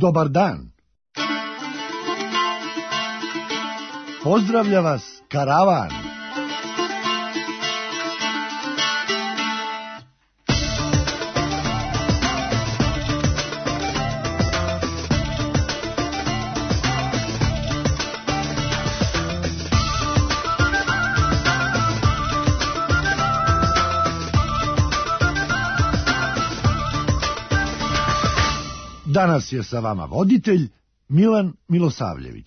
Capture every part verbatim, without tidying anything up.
dobar dan. Pozdravlja vas karavan. Danas je sa vama voditelj Milan Milosavljević.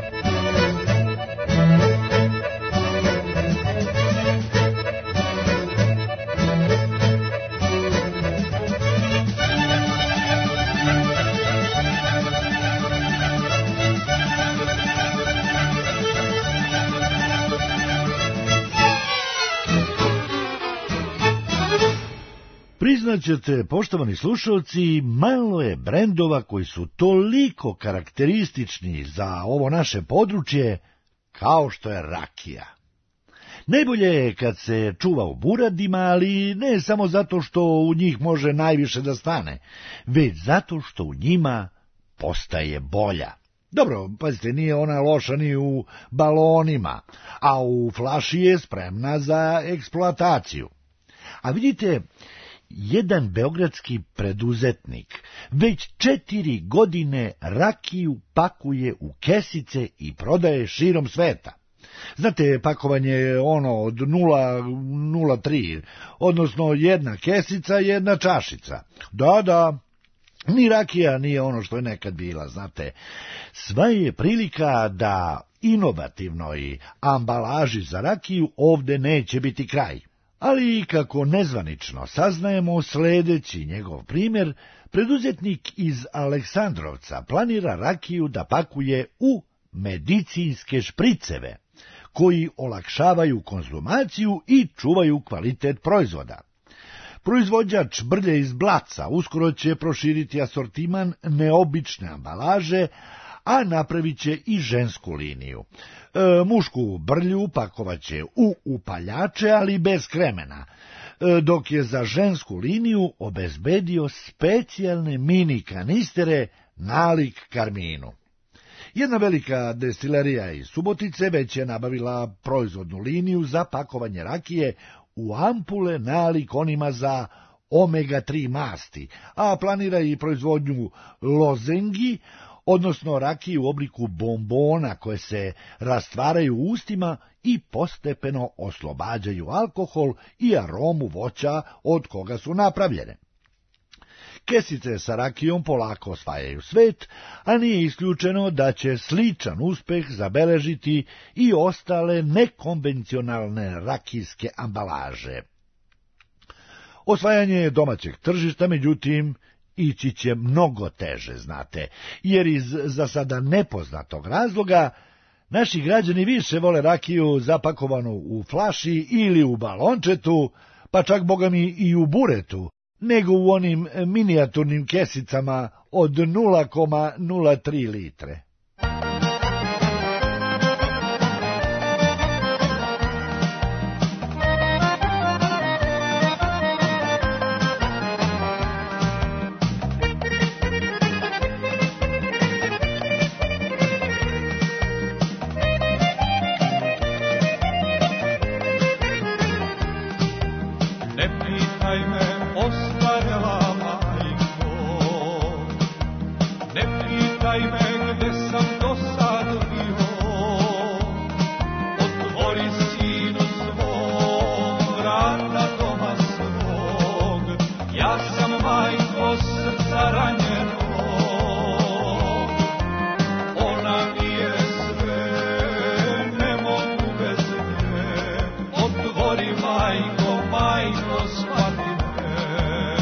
Priznaćete, poštovani slušalci, malo je brendova koji su toliko karakteristični za ovo naše područje kao što je rakija. Najbolje je kad se čuva u buradima, ali ne samo zato što u njih može najviše da stane, već zato što u njima postaje bolja. Dobro, pazite, nije ona loša ni u balonima, a u flaši je spremna za eksploataciju. A vidite, jedan beogradski preduzetnik već četiri godine rakiju pakuje u kesice i prodaje širom sveta. Znate, pakovanje je ono od nula zarez tri, odnosno jedna kesica, jedna čašica. Da, da, ni rakija nije ono što je nekad bila, znate. Sva je prilika da inovativnoj ambalaži za rakiju ovde neće biti kraj. Ali, kako nezvanično saznajemo sledeći njegov primjer, preduzetnik iz Aleksandrovca planira rakiju da pakuje u medicinske špriceve, koji olakšavaju konzumaciju i čuvaju kvalitet proizvoda. Proizvođač Brlje iz Blaca uskoro će proširiti asortiman neobične ambalaže, a napravit će i žensku liniju. E, mušku brlju pakovaće u upaljače, ali bez kremena, e, dok je za žensku liniju obezbedio specijalne mini kanistere nalik karminu. Jedna velika destilerija iz Subotice već je nabavila proizvodnu liniju za pakovanje rakije u ampule nalik onima za omega tri masti, a planira i proizvodnju lozengi, odnosno rakije u obliku bombona koje se rastvaraju u ustima i postepeno oslobađaju alkohol i aromu voća od koga su napravljene. Kesice sa rakijom polako osvajaju svet, a nije isključeno da će sličan uspeh zabeležiti i ostale nekonvencionalne rakijske ambalaže. Osvajanje domaćeg tržišta, međutim, ići će mnogo teže, znate, jer iz za sada nepoznatog razloga naši građani više vole rakiju zapakovanu u flaši ili u balončetu, pa čak bogami i u buretu, nego u onim minijaturnim kesicama od nula zarez nula tri litre.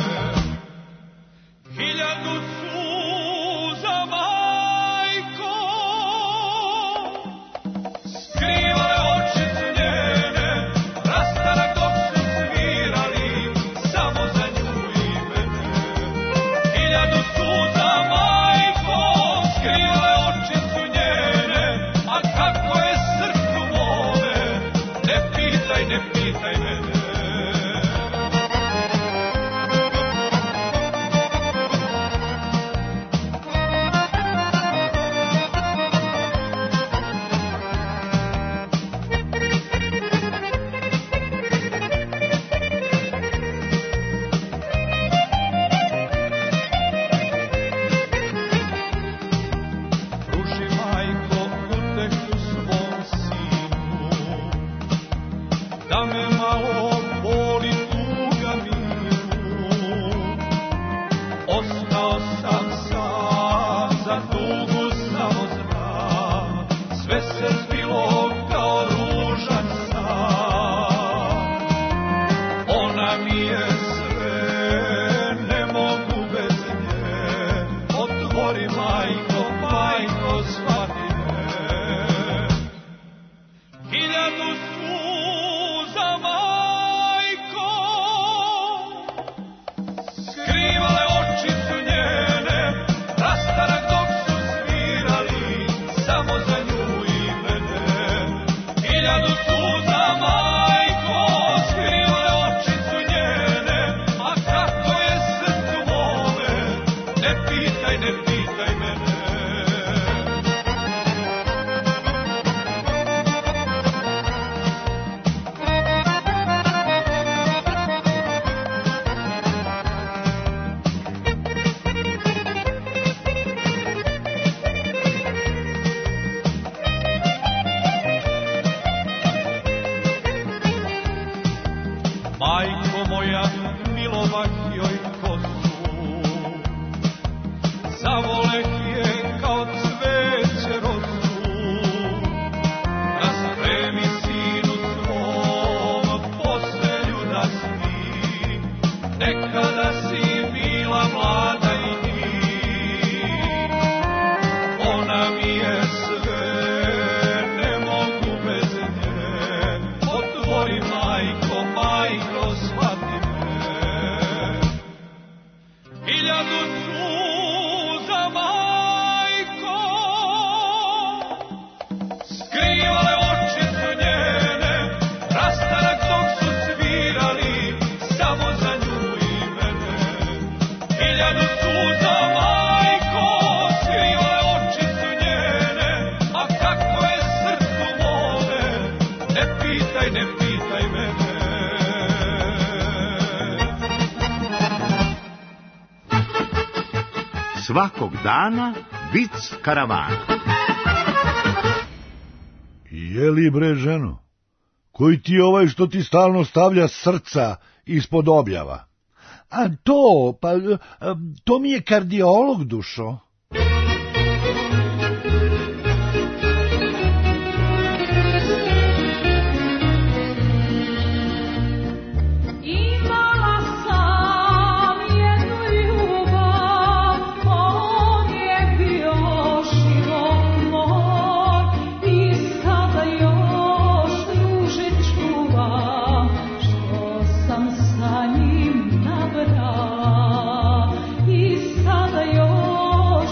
Hiljadu suza, majko, majko, majko, shvati me. Hiljadu suza, majko, skrivale oči su njene, rastanak dok su svirali, samo za nju i mene. Hiljadu suza, majko, skrivale oči su njene, a kako je srcu mome, ne pitaj, ne pitaj mene. Majko moja, milovah joj kosu, zavoleh je kao cveće rosu. Naspremi sinu svom postelju da spi, nekada si bila mlada i ti. Ona mi je sve, ne mogu bez nje, otvori majko, majko, shvati me. Hiljadu suza, majko, skrivale oči su njene, rastanak dok su svirali, samo za nju i mene. Hiljadu suza, majko, skrivale oči su njene, a kako je srcu mome, ne pitaj, ne pitaj mene. Svakog dana vic karavana. Jeli bre ženo, koji ti je ovaj što ti stalno stavlja srca ispod objava? A to, pa to mi je kardiolog, dušo. Imala sam jednu ljubav, on je bio život moj i sada još duže čuvam što sam sa njim nabrala i sada još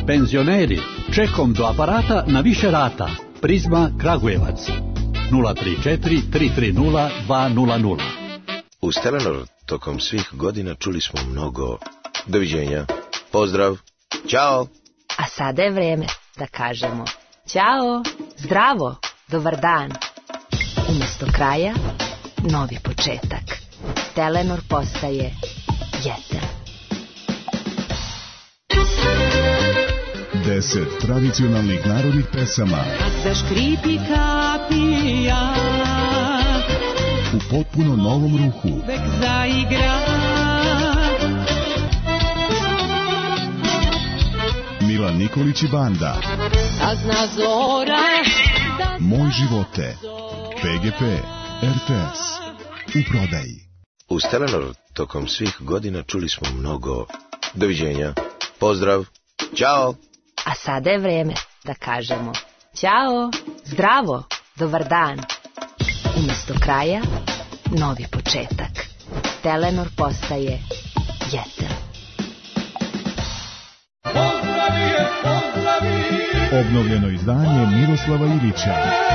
Penzioneri, čekom do aparata na više rata. Prizma Kragujevac. nula tri četiri tri tri nula dva nula nula. Uz Telenor tokom svih godina čuli smo mnogo doviđenja, pozdrav, ćao. A sada je vreme da kažemo ćao, zdravo, dobar dan. Umjesto kraja, novi početak. Telenor postaje jeten. Deset tradicionalnih narodnih pesama Zaškripi kapija, u potpuno novom ruhu. uvek zaigra. Milan Nikolić i banda. A zna zora da Moj živote. P G P, R T S. U prodaji. Uz Telenor tokom svih godina čuli smo mnogo doviđenja, pozdrav, ćao. A sada je vreme da kažemo ćao, zdravo, dobar dan. Umjesto kraja, novi početak. Telenor postaje jeten. Pozdravi je, pozdravi, Obnovljeno izdanje Miroslava Ilića.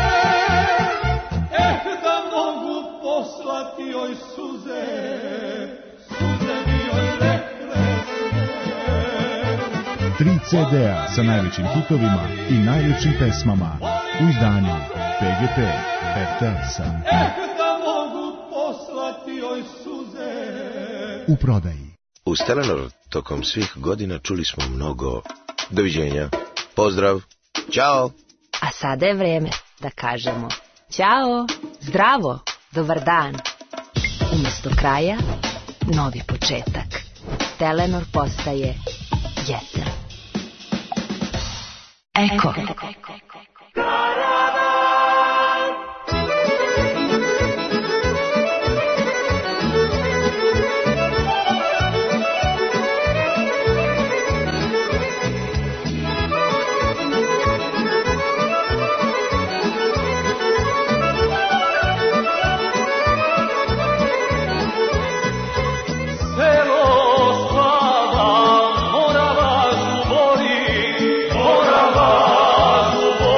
eh da mogu poslati joj suze, suze bi joj rekle sve. Tri C D-a sa najvećim hitovima i najljepšim pesmama u izdanju P G P, R T S-a. Eh da mogu poslati joj suze. U prodaji. Uz Telenor tokom svih godina čuli smo mnogo doviđenja, pozdrav, ćao. A sada je vreme da kažemo ćao, zdravo, dobar dan. Umjesto kraja, novi početak. Telenor postaje jeten. Eko. Selo spava, Morava zubori, Morava zubori.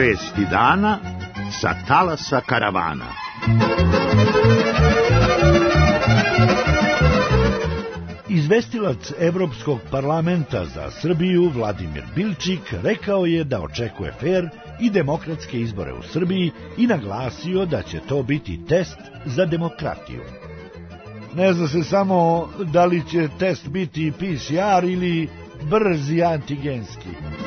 Vesti dana sa talasa karavana. Izvestilac Evropskog parlamenta za Srbiju Vladimir Bilčik rekao je da očekuje fer i demokratske izbore u Srbiji i naglasio da će to biti test za demokratiju. Ne zna se samo da li će test biti P C R ili brzi antigenski.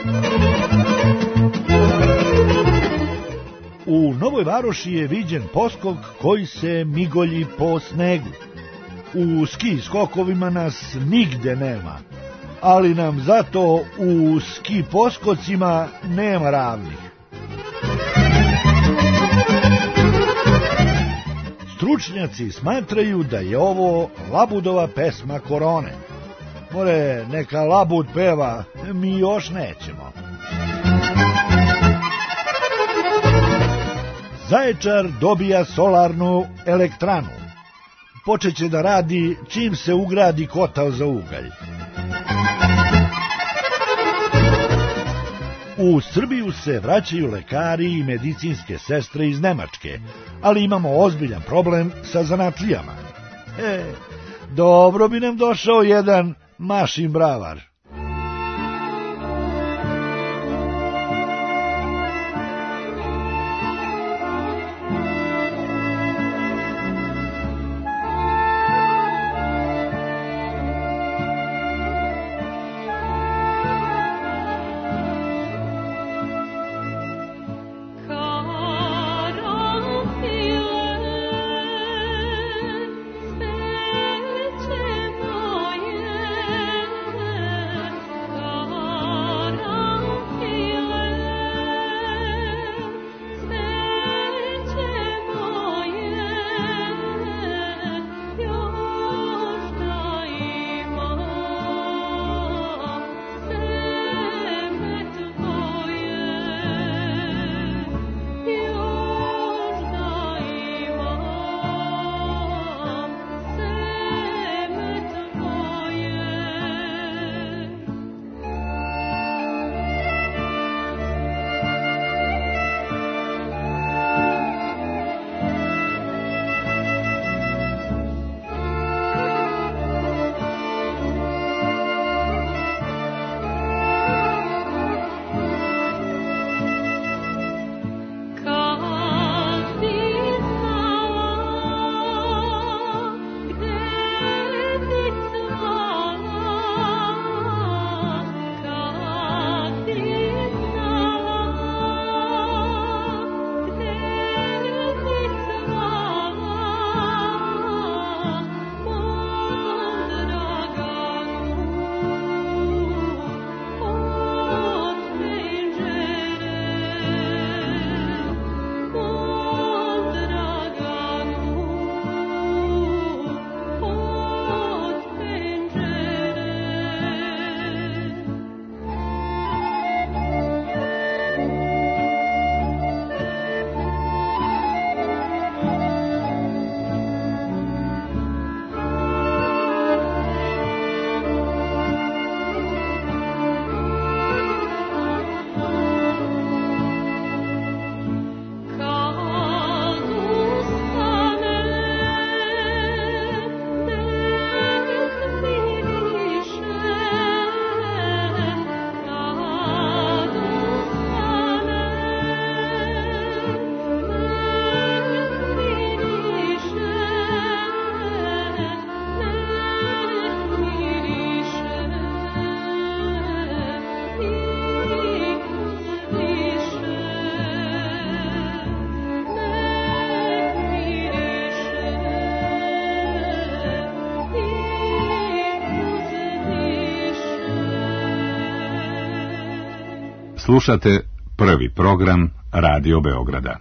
U Novoj Varoši je viđen poskok koji se migolji po snegu. U ski skokovima nas nigde nema, ali nam zato u ski poskocima nema ravnih. Stručnjaci smatraju da je ovo Labudova pesma Korone. More, neka Labud peva, mi još nećemo. Zaječar dobija solarnu elektranu. Počeće da radi čim se ugradi kotao za ugalj. U Srbiju se vraćaju lekari i medicinske sestre iz Nemačke, ali imamo ozbiljan problem sa zanatlijama. E, dobro bi nam došao jedan mašin bravar. Slušate prvi program Radio Beograda.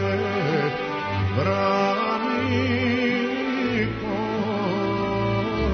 Brani ko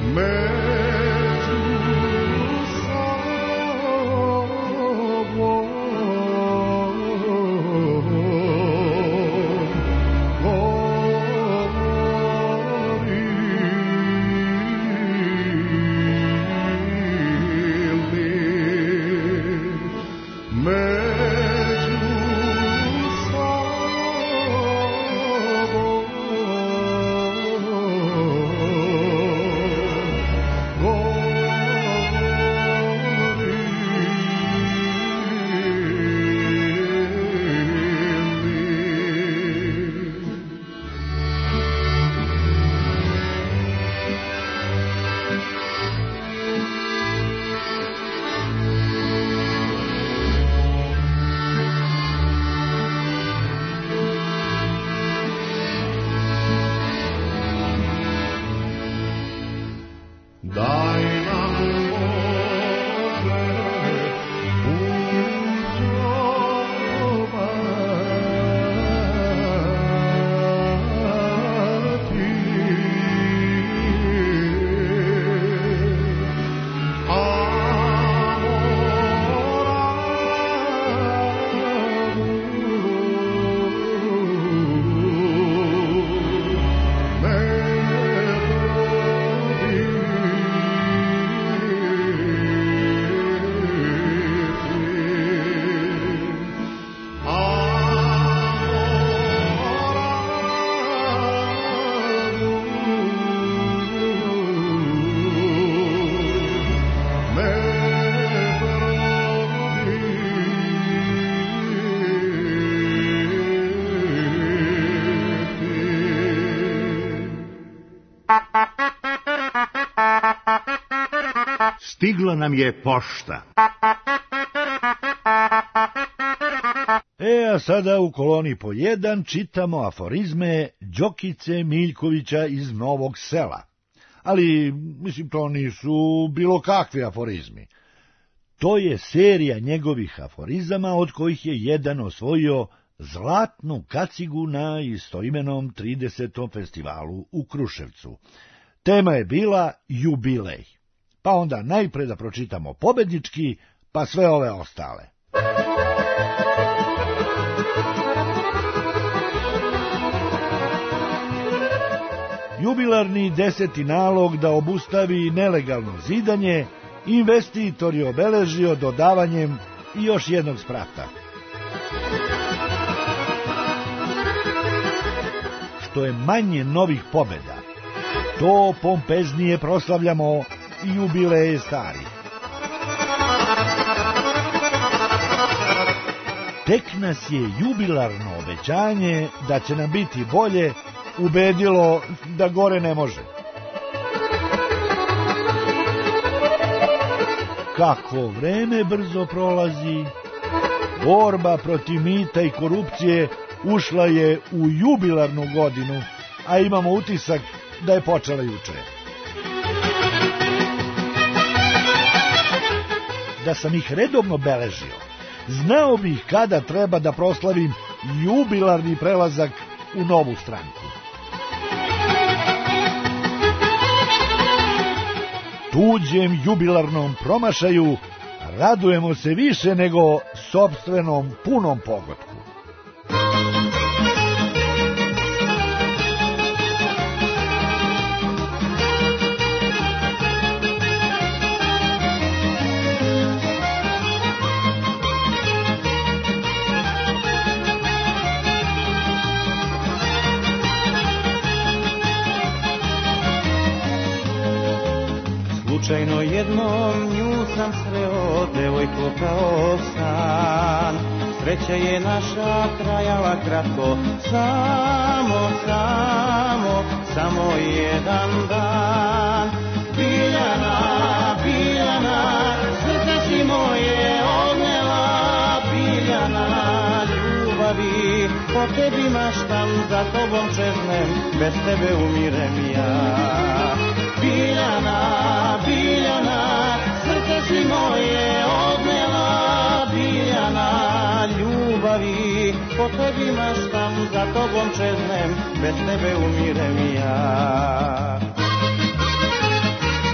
Stigla nam je pošta. E, a sada u koloni po jedan čitamo aforizme Đokice Miljkovića iz Novog Sela. Ali, mislim, to nisu bilo kakvi aforizmi. To je serija njegovih aforizama, od kojih je jedan osvojio zlatnu kacigu na istoimenom tridesetom festivalu u Kruševcu. Tema je bila jubilej. Pa onda najpre da pročitamo pobednički, pa sve ove ostale. Jubilarni deseti nalog da obustavi nelegalno zidanje, investitor je obeležio dodavanjem i još jednog sprata. Što je manje novih pobeda, to pompeznije proslavljamo i jubileje stari. Tek nas je jubilarno obećanje da će nam biti bolje ubedilo da gore ne može. Kako vreme brzo prolazi, borba protiv mita i korupcije ušla je u jubilarnu godinu, a imamo utisak da je počela juče. Da sam ih redovno beležio, znao bih kada treba da proslavim jubilarni prelazak u novu stranku. Tuđem jubilarnom promašaju radujemo se više nego sopstvenom punom pogodku. Slučajno jednom nju sam sreo, devojko kao san. Sreća je naša trajala kratko, samo, samo, samo jedan dan. Biljana, Biljana, srce si moje odnela. Biljana, ljubavi, po tebi maštam, za tobom čeznem, bez tebe umirem ja. Biljana, Biljana, srce si moje odnela. Biljana, ljubavi, po tebi maštam, za tobom čeznem, bez tebe umirem ja.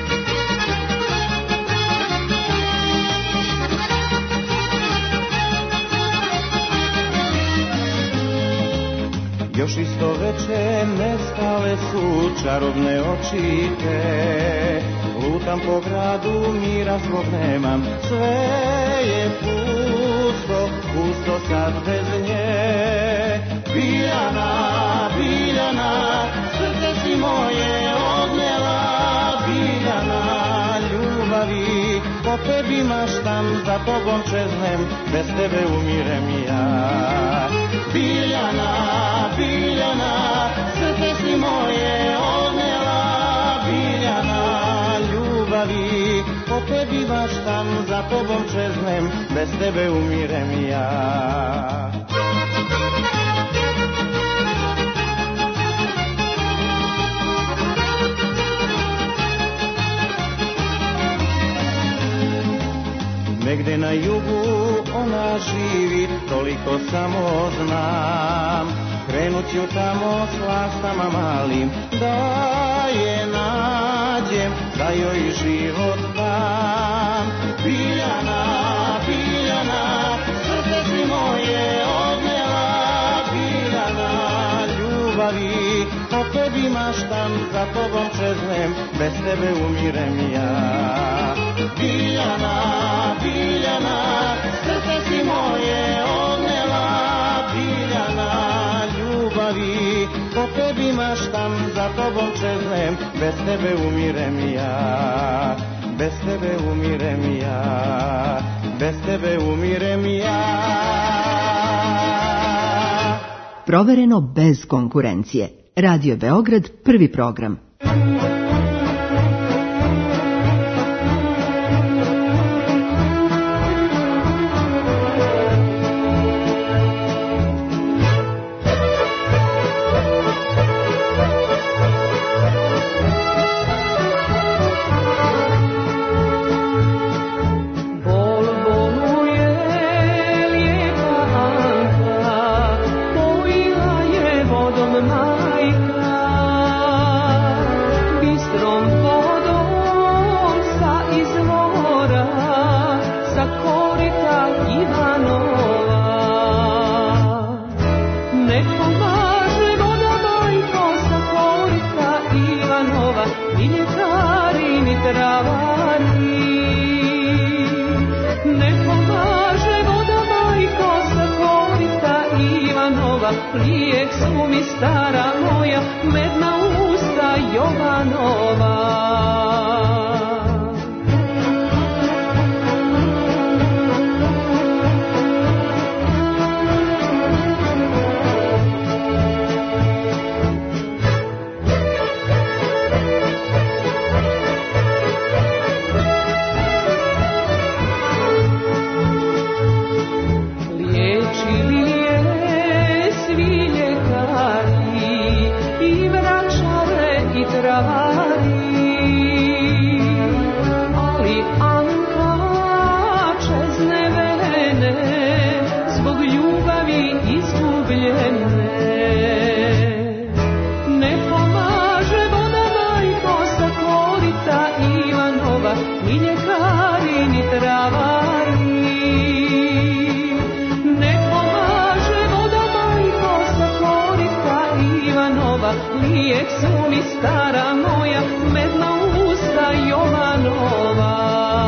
male su čarobne očite. Lutam po gradu, mira svog nemam, sve je pusto, pusto sad bez nje. Biljana, Biljana, srce si moje odnela. Biljana, ljubavi, po tebi maštam, za tobom čeznem, bez tebe umirem ja. Biljana, Biljana, srce si moje odnela. Biljana, ljubavi, po tebi maštam, za tobom čeznem, bez tebe umirem ja. Negde na jugu ona živi, toliko samo znam. Krenut ću tamo s lastama malim, da je nađem, da joj život dam. Biljana, Biljana, srce si moje odnela. Biljana, ljubavi, po tebi maštam, za tobom čeznem, bez tebe umirem ja. Biljana, Biljana, srce si moje odnela. Biljana, ljubavi, po tebi maštam, za tobom čeznem, bez tebe umirem ja. Bez tebe umirem ja, bez tebe umirem ja. Provereno bez konkurencije. Radio Beograd, prvi program. Lijek su mi stara moja, medna usta Jovanova. Ali Anka čezne vene, zbog ljubavi izgubljene. Ne pomaže voda majko sa korita Ivanova, ni ljekari ni travari. Ne pomaže voda majko sa korita Ivanova, lijek su mi stara moja, medna usta Jovanova.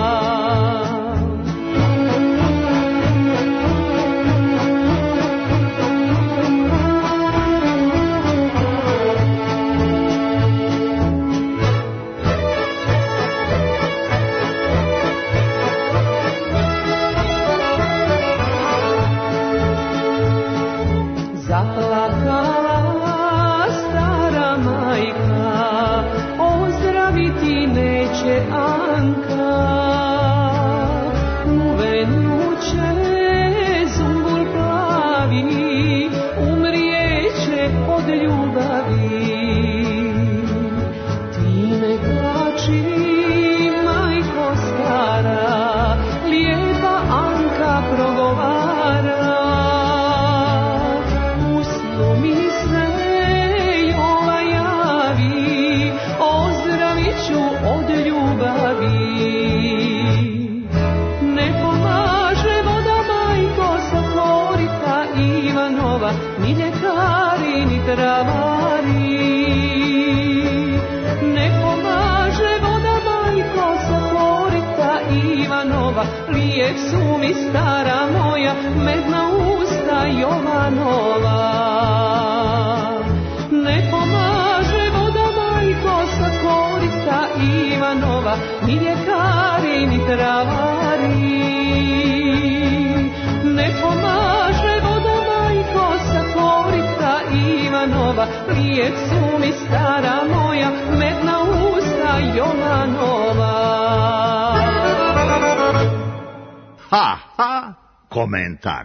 Zaplakala stara majka, ozdraviti neće Anka. U venuće zumbul plavi, umrijeće od ljubavi. Ti ne plači, majko stara, lijepa Anka progovara. Od ljubavi nova, lijek su mi stara moja, medna usta Jovanova. Ne pomaže voda, majko, sa korita Ivanova, ni ljekari, ni travari. Ne pomaže voda, majko, sa korita Ivanova, lijek su mi stara moja, medna usta Jovanova. Ha, ha, komentar.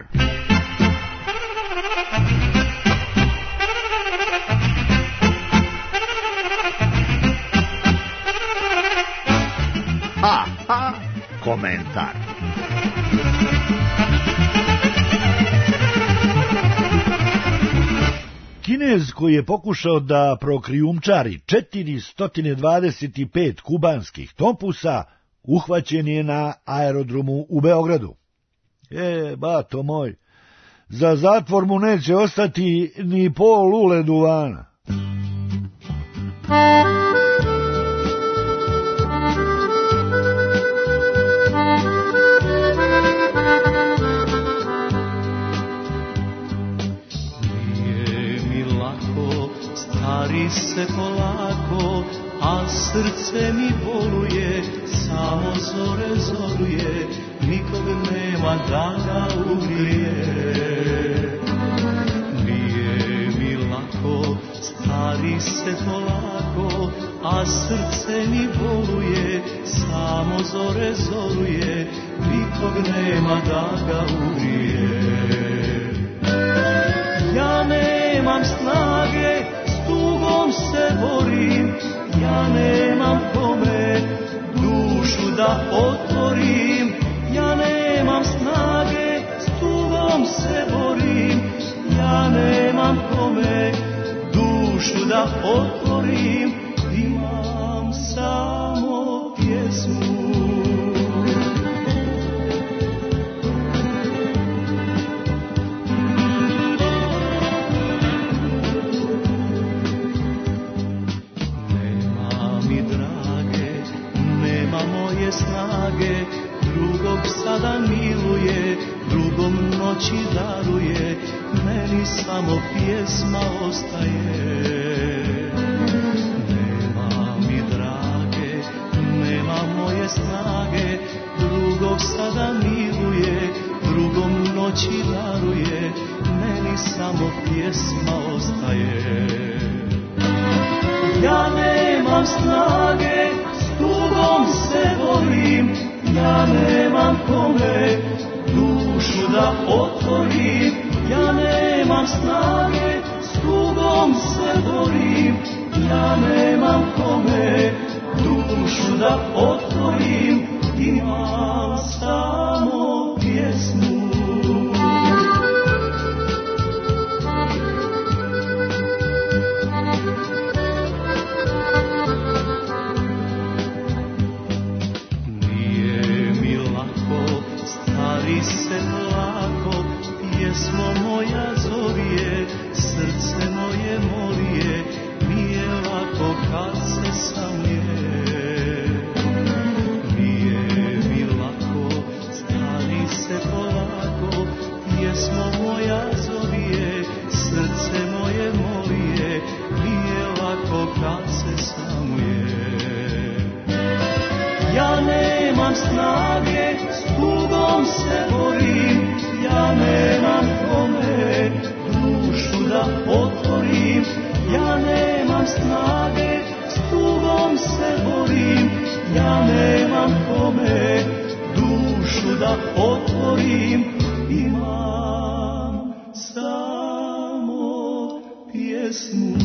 Ha, ha, komentar. Kinez koji je pokušao da prokrijumčari četiristo dvadeset pet kubanskih tompusa uhvaćen je na aerodromu u Beogradu. E, bato moj, za zatvor mu neće ostati ni pol lule duvana. Stari se polako, a srce mi boluje, samo zore zoruje, nikog nema da ga ugrije. Nije mi lako, stari se polako, a srce mi boluje, samo zore zoruje, nikog nema da ga ugrije. Ja nemam snage, tugom se borim, ja nemam kome dušu da otvorim. Ja nemam snage, s tugom se borim, ja nemam kome dušu da otvorim. Imam samo pjesmu. Snage, drugog sada miluje, drugom noći daruje, meni samo pjesma ostaje. Nema mi drage, nema moje snage, drugog sada miluje, drugom noći daruje, meni samo pjesma ostaje. Ja nemam snage, tugom se borim, ja nemam kome dušu da otvorim. Ja nemam snage, s tugom se borim, ja nemam kome dušu da otvorim. Imam samo pjesmu. Pjesmo moja zorije, srce moje molije, nije lako kad se samuje. Nije mi lako, stani se polako, pjesmo moja zorije, srce moje molije, nije lako kad se samuje. Ja nemam snage, s tugom se borim, ja nemam kome dušu da otvorim. Ja nemam snage, s tugom se borim, ja nemam kome dušu da otvorim. Imam samo pjesmu.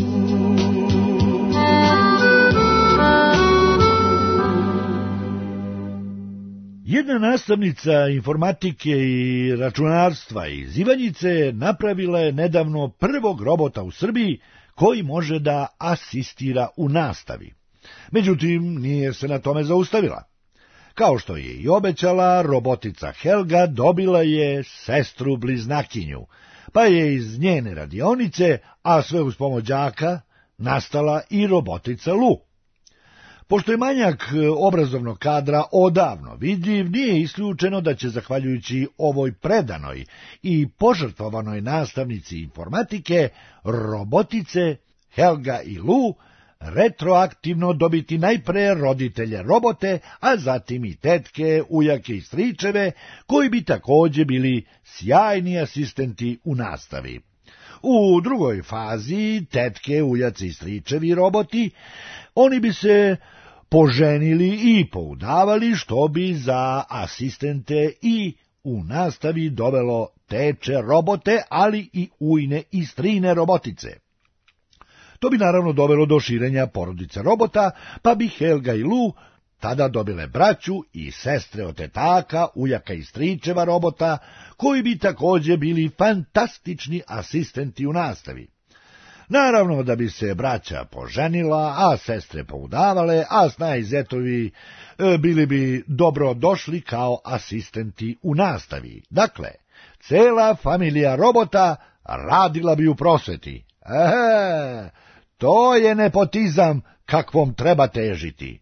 Jedna nastavnica informatike i računarstva iz Ivanjice napravila je nedavno prvog robota u Srbiji koji može da asistira u nastavi. Međutim, nije se na tome zaustavila. Kao što je i obećala, robotica Helga dobila je sestru bliznakinju, pa je iz njene radionice, a sve uz pomoć đaka, nastala i robotica Lu. Pošto je manjak obrazovnog kadra odavno vidljiv, nije isključeno da će, zahvaljujući ovoj predanoj i požrtvovanoj nastavnici informatike, robotice Helga i Lu retroaktivno dobiti najpre roditelje robote, a zatim i tetke, ujake i stričeve, koji bi također bili sjajni asistenti u nastavi. U drugoj fazi, tetke, ujaci i stričevi roboti, oni bi se poženili i poudavali, što bi za asistente i u nastavi dovelo teče robote, ali i ujne i strine robotice. To bi naravno dovelo do širenja porodice robota, pa bi Helga i Lu tada dobile braću i sestre od tetaka, ujaka i stričeva robota, koji bi također bili fantastični asistenti u nastavi. Naravno da bi se braća poženila, a sestre poudavale, a sna i zetovi e, bili bi dobro došli kao asistenti u nastavi. Dakle, cela familija robota radila bi u prosveti. Ehe, to je nepotizam kakvom treba težiti.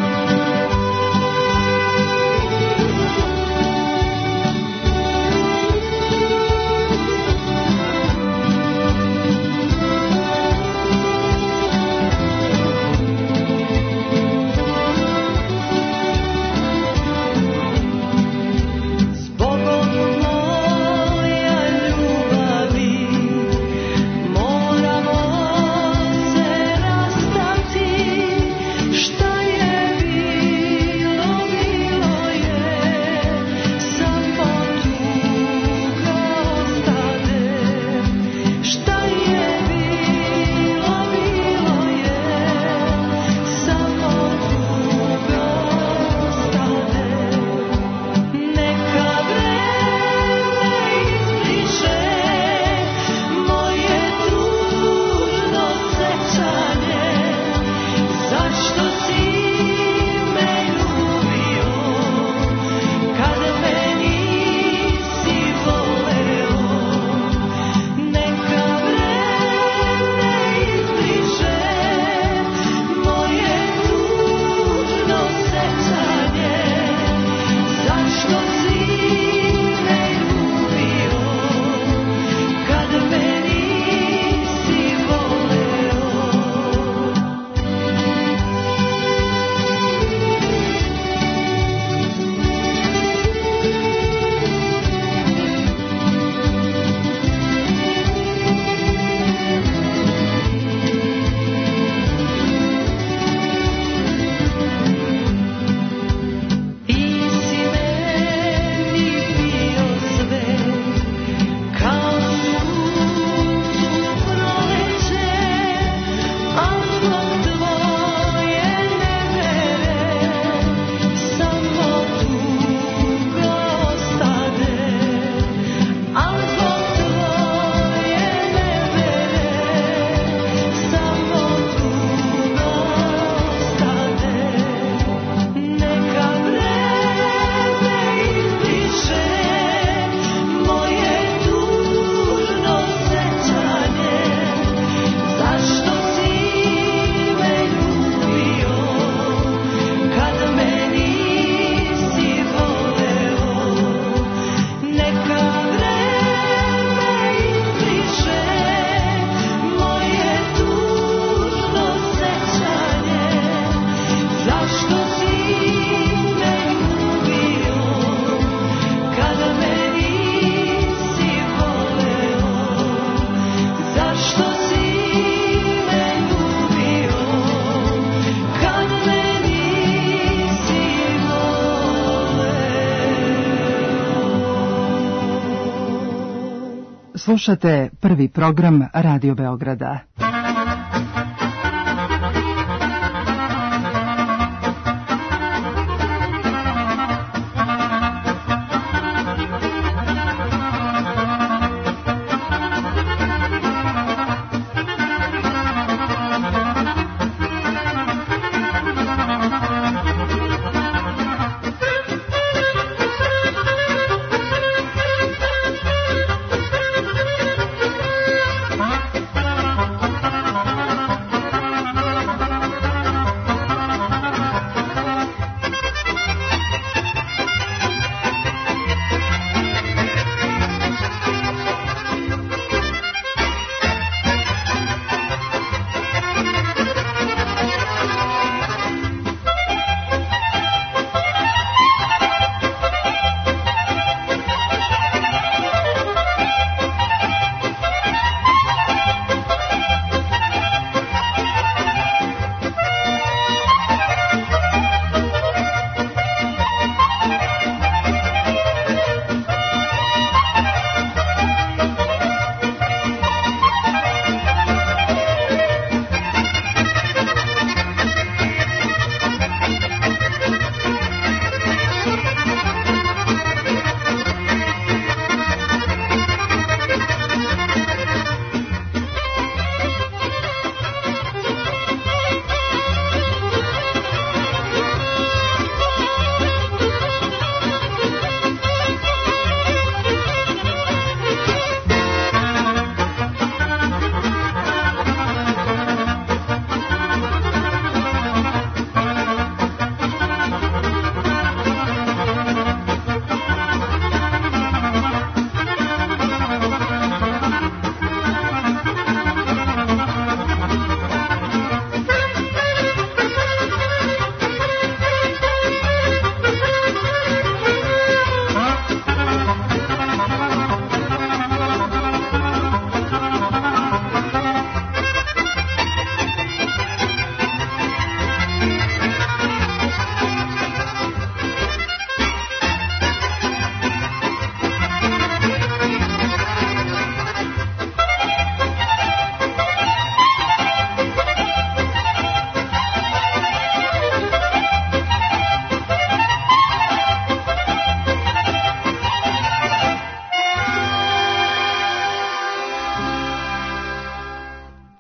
Slušate prvi program Radio Beograda.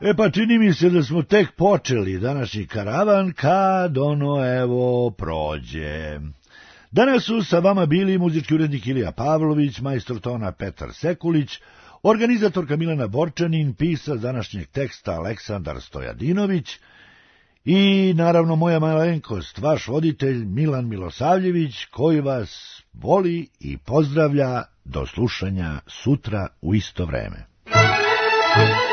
E pa čini mi se da smo tek počeli današnji karavan kad ono evo prođe. Danas su sa vama bili muzički urednik Ilija Pavlović, majstor tona Petar Sekulić, organizatorka Milena Borčanin, pisac današnjeg teksta Aleksandar Stojadinović i naravno moja malenkost, vaš voditelj Milan Milosavljević, koji vas voli i pozdravlja do slušanja sutra u isto vreme.